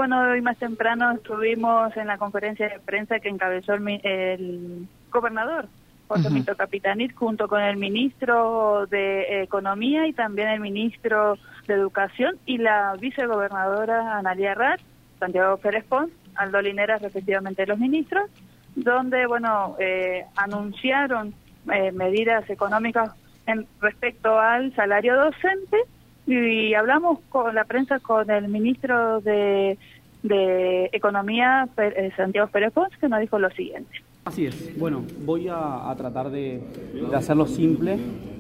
bueno, hoy más temprano estuvimos en la conferencia de prensa que encabezó el gobernador, José Mito Capitanich, junto con el ministro de Economía y también el ministro de Educación y la vicegobernadora Analía Rat, Santiago Pérez Pons, Aldo Linares, respectivamente los ministros, donde, bueno, anunciaron medidas económicas respecto al salario docente, y hablamos con la prensa con el ministro de Economía, Santiago Pérez Pons, que nos dijo lo siguiente. Así es. Bueno, voy a tratar de hacerlo simple.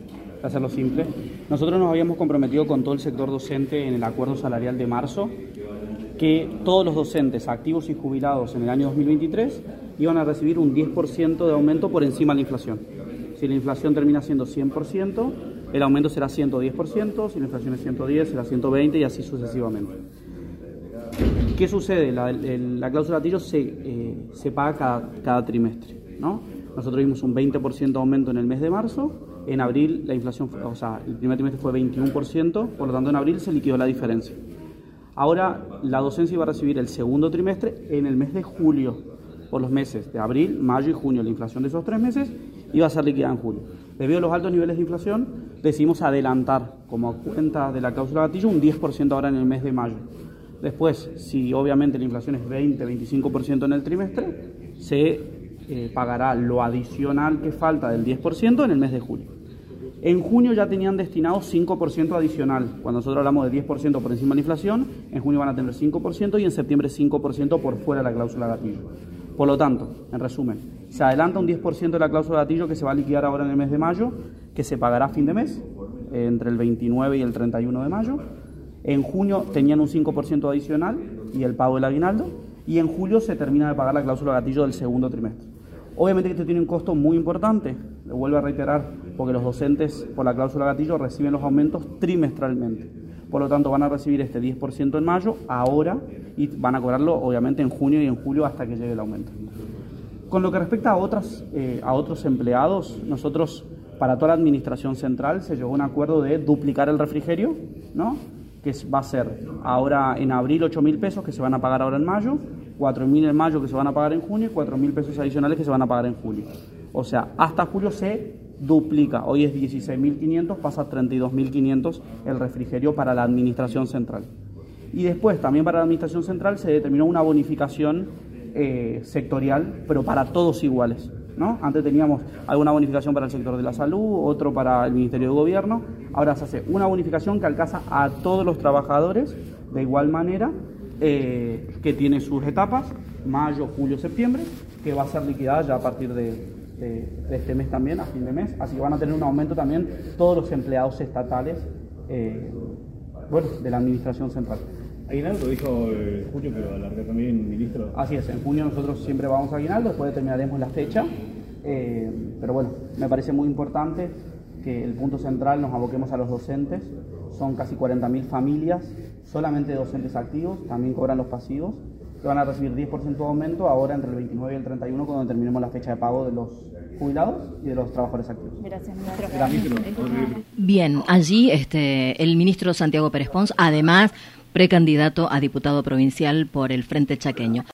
Nosotros nos habíamos comprometido con todo el sector docente en el acuerdo salarial de marzo que todos los docentes activos y jubilados en el año 2023 iban a recibir un 10% de aumento por encima de la inflación. Si la inflación termina siendo 100%, el aumento será 110%, si la inflación es 110, será 120 y así sucesivamente. ¿Qué sucede? La cláusula gatillo se paga cada trimestre, ¿no? Nosotros vimos un 20% de aumento en el mes de marzo, en abril la inflación, el primer trimestre fue 21%, por lo tanto en abril se liquidó la diferencia. Ahora la docencia iba a recibir el segundo trimestre en el mes de julio, por los meses de abril, mayo y junio. La inflación de esos 3 meses iba a ser liquidada en julio. Debido a los altos niveles de inflación, decidimos adelantar, como cuenta de la cláusula gatillo, un 10% ahora en el mes de mayo. Después, si obviamente la inflación es 20-25% en el trimestre, se pagará lo adicional que falta del 10% en el mes de julio. En junio ya tenían destinado 5% adicional. Cuando nosotros hablamos de 10% por encima de la inflación, en junio van a tener 5% y en septiembre 5% por fuera de la cláusula gatillo. Por lo tanto, en resumen, se adelanta un 10% de la cláusula gatillo que se va a liquidar ahora en el mes de mayo, que se pagará a fin de mes, entre el 29 y el 31 de mayo. En junio tenían un 5% adicional y el pago del aguinaldo, y en julio se termina de pagar la cláusula gatillo del segundo trimestre. Obviamente que esto tiene un costo muy importante, lo vuelvo a reiterar, porque los docentes por la cláusula gatillo reciben los aumentos trimestralmente. Por lo tanto, van a recibir este 10% en mayo, ahora, y van a cobrarlo obviamente en junio y en julio hasta que llegue el aumento. Con lo que respecta a otros empleados, nosotros, para toda la administración central, se llegó a un acuerdo de duplicar el refrigerio, ¿no? Que va a ser ahora en abril 8.000 pesos que se van a pagar ahora en mayo, 4.000 en mayo que se van a pagar en junio y 4.000 pesos adicionales que se van a pagar en julio. O sea, hasta julio se duplica. Hoy es 16.500, pasa a 32.500 el refrigerio para la administración central. Y después, también para la administración central, se determinó una bonificación sectorial, pero para todos iguales, ¿no? Antes teníamos alguna bonificación para el sector de la salud, otro para el Ministerio de Gobierno. Ahora se hace una bonificación que alcanza a todos los trabajadores de igual manera, que tiene sus etapas, mayo, julio, septiembre, que va a ser liquidada ya a partir de este mes también, a fin de mes. Así que van a tener un aumento también todos los empleados estatales de la administración central. Aguinaldo dijo junio, pero alarga también, ministro. Así es, en junio nosotros siempre vamos a aguinaldo, después determinaremos la fecha, pero bueno, me parece muy importante que el punto central nos aboquemos a los docentes. Son casi 40.000 familias, solamente docentes activos, también cobran los pasivos, que van a recibir 10% de aumento ahora entre el 29 y el 31, cuando terminemos la fecha de pago de los jubilados y de los trabajadores activos. Gracias, ministro. Bien, allí el ministro Santiago Pérez Pons, además precandidato a diputado provincial por el Frente Chaqueño.